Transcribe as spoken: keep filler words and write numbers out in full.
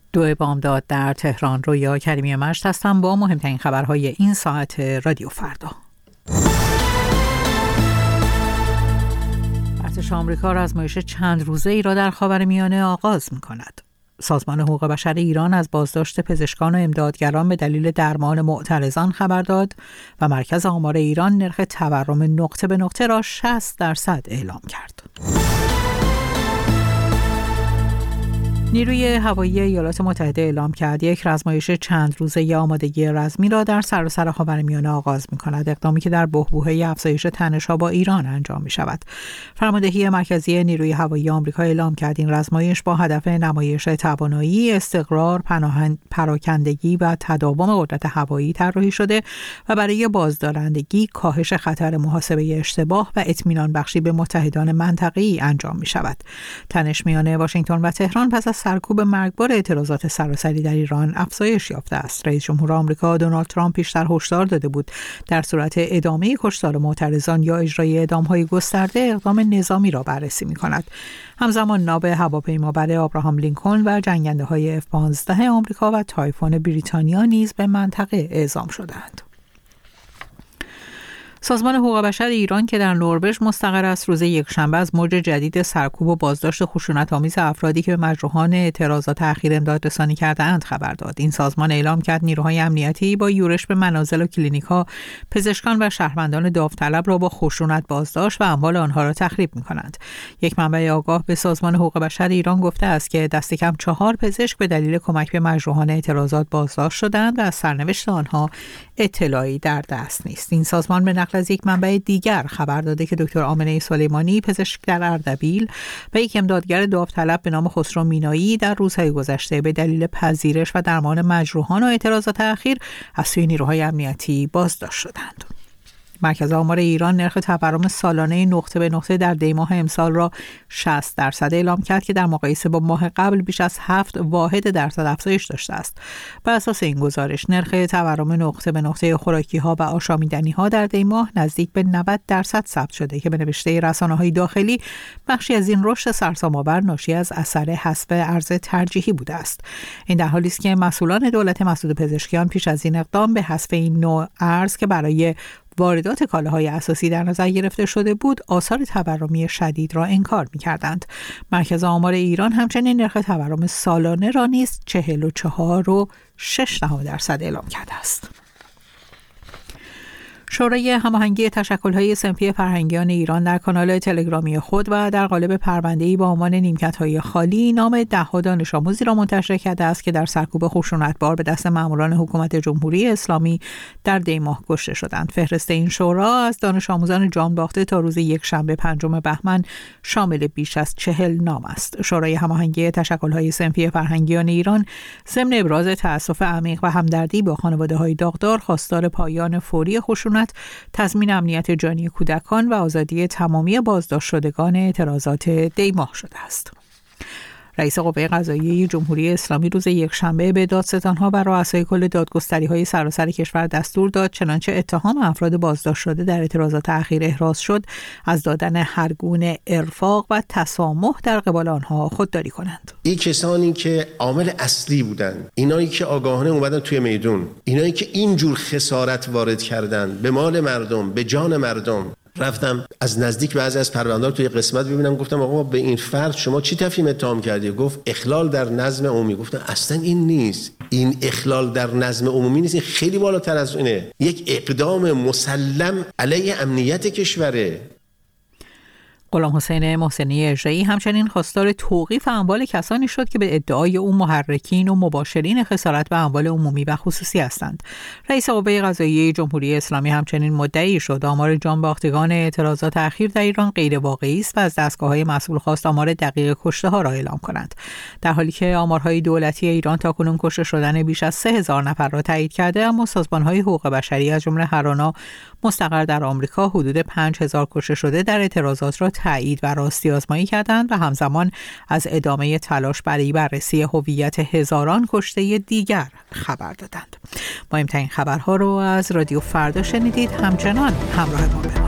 دو بامداد در تهران. رویا کریمی مجد هستم با مهمترین خبرهای این ساعت رادیو فردا. ارتش آمریکا آزمایش چند روزه ای را در خاورمیانه آغاز می‌کند. سازمان حقوق بشر ایران از بازداشت پزشکان و امدادگران به دلیل درمان معترضان خبر داد و مرکز آمار ایران نرخ تورم نقطه به نقطه را شصت درصد اعلام کرد. نیروی هوایی ایالات متحده اعلام کرد یک آزمایش چند روزه آمادگی رزمی را در سراسر خاورمیانه آغاز می‌کند، اقدامی که در بحبوحه افزایش تنش‌ها با ایران انجام می‌شود. فرماندهی مرکزی نیروی هوایی آمریکا اعلام کرد این آزمایش با هدف نمایش توانایی، استقرار، پراکندگی و تداوم قدرت هوایی طراحی شده و برای بازدارندگی، کاهش خطر محاسبه اشتباه و اطمینان بخشی به متحدان منطقه‌ای انجام می‌شود. تنش میان واشنگتن و تهران پس از سرکوب مرگبار اعتراضات سراسری در ایران افزایش یافته است. رئیس جمهور آمریکا دونالد ترامپ پیشتر هشدار داده بود در صورت ادامه کشتار معترضان یا اجرای اعدام‌های گسترده اقدام نظامی را بررسی می‌کند. همزمان ناو هواپیمابر آبراهام لینکلن و جنگنده‌های اف پانزده آمریکا و تایفون بریتانیا نیز به منطقه اعزام شدند. سازمان حقوق بشر ایران که در نروژ مستقر است، روز یکشنبه از موج جدید سرکوب و بازداشت خشونت‌آمیز افرادی که به مجروحان اعتراضات اخیر امداد رسانی کرده‌اند خبر داد. این سازمان اعلام کرد نیروهای امنیتی با یورش به منازل و کلینیک‌ها پزشکان و شهروندان داوطلب را با خشونت بازداشت و اموال آنها را تخریب می‌کنند. یک منبع آگاه به سازمان حقوق بشر ایران گفته است که دست کم چهار پزشک به دلیل کمک به مجروحان اعتراضات بازداشت شدند و از سرنوشت آنها اطلاعی در دست نیست. این سازمان به نقل از یک منبع دیگر خبر داده که دکتر آمنه سلیمانی، پزشک در اردبیل، و یک امدادگر داوطلب به نام خسرو مینایی در روزهای گذشته به دلیل پذیرش و درمان مجروحان و اعتراضات اخیر از سوی نیروهای امنیتی بازداشت شدند. مرکز آمار ایران نرخ تورم سالانه نقطه به نقطه در دی ماه امسال را شصت درصد اعلام کرد که در مقایسه با ماه قبل بیش از هفت واحد درصد افزایش داشته است. بر اساس این گزارش نرخ تورم نقطه به نقطه خوراکی‌ها و آشامیدنی‌ها در دی ماه نزدیک به نود درصد ثبت شده که به نوشته رسانه‌های داخلی بخشی از این رشد سرسام‌آور ناشی از اثر حذف ارز ترجیحی بوده است. این در حالی است که مسئولان دولت مسعود پزشکیان پیش از این اقدام به حذف این نوع ارز که برای واردات کالاهای اساسی در نظر گرفته شده بود، آثار تورمی شدید را انکار می‌کردند. مرکز آمار ایران همچنین نرخ تورم سالانه را نیز چهل و چهار و شش دهم درصد اعلام کرده است. شورای هماهنگی تشکل‌های صنفی فرهنگیان ایران در کانال تلگرامی خود و در قالب پرونده‌ای با عنوان نیمکت‌های خالی نام ده‌ها دانش آموزی را منتشر کرده است که در سرکوب خشونتبار به دست ماموران حکومت جمهوری اسلامی در دی ماه کشته شدند. فهرست این شورا از دانش آموزان جان باخته تا روز یکشنبه پنجم بهمن شامل بیش از چهل نام است. شورای هماهنگی تشکل‌های صنفی فرهنگیان ایران ضمن ابراز تأسف عمیق و همدردی با خانواده‌های داغدار خواستار پایان فوری خشونت، تضمین امنیت جانی کودکان و آزادی تمامی بازداشت شدگان اعتراضات دی ماه شده است. رئیس قوه قضاییه جمهوری اسلامی روز یکشنبه به دادستان‌ها و رؤسای کل دادگستری‌های سراسر کشور دستور داد چنانچه اتهام افراد بازداشت شده در اعتراضات اخیر احراز شد از دادن هر گونه ارفاق و تسامح در قبال آنها خودداری کنند. این کسانی که عامل اصلی بودن، اینایی که آگاهانه اومدن توی میدون، اینایی که اینجور خسارت وارد کردن به مال مردم، به جان مردم، رفتم از نزدیک بعضی از پرونده‌ها توی قسمت ببینم، گفتم آقا به این فرد شما چی تفهیم اتهام کردی؟ گفت اخلال در نظم عمومی. گفتم اصلا این نیست، این اخلال در نظم عمومی نیست، این خیلی بالاتر از اینه، یک اقدام مسلم علیه امنیت کشوره. غلام حسین محسنی اژه‌ای همچنین خواستار توقیف اموال کسانی شد که به ادعای او محرکین و مباشرین خسارت به اموال عمومی و خصوصی هستند. رئیس قوه قضاییه جمهوری اسلامی همچنین مدعی شد آمار جانباختگان اعتراضات اخیر در ایران غیر واقعی است و از دستگاه‌های مسئول خواست آمار دقیق کشته‌ها را اعلام کنند، در حالی که آمارهای دولتی ایران تاکنون کشته شدن بیش از سه هزار نفر را تایید کرده، اما سازمان‌های حقوق بشری از جمله هرانا مستقر در آمریکا حدود پنج هزار کشته شده در اعتراضات را تایید و راستی آزمایی کردند و همزمان از ادامه تلاش برای بررسی هویت هزاران کشته دیگر خبر دادند. مهمترین خبرها رو از رادیو فردا شنیدید. همچنان همراه ما بمانید.